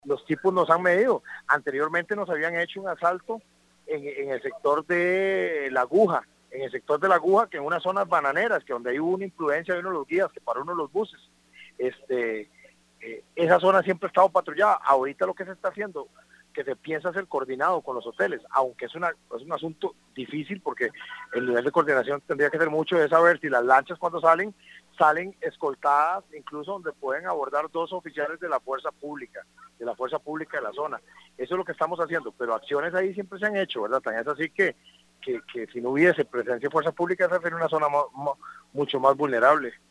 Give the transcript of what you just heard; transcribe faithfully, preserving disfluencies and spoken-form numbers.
los tipos nos han medido. Anteriormente nos habían hecho un asalto en, en el sector de La Aguja, en el sector de La Aguja, que en unas zonas bananeras, que donde hay una influencia de uno de los guías, que para uno de los buses, este, eh, esa zona siempre ha estado patrullada. Ahorita lo que se está haciendo, que se piensa hacer coordinado con los hoteles, aunque es, una, es un asunto difícil porque el nivel de coordinación tendría que ser mucho, es saber si las lanchas cuando salen, salen escoltadas, incluso donde pueden abordar dos oficiales de la fuerza pública, de la fuerza pública de la zona. Eso es lo que estamos haciendo, pero acciones ahí siempre se han hecho, ¿verdad? Tan es así que, que, que si no hubiese presencia de fuerza pública, esa sería una zona mo, mo, mucho más vulnerable.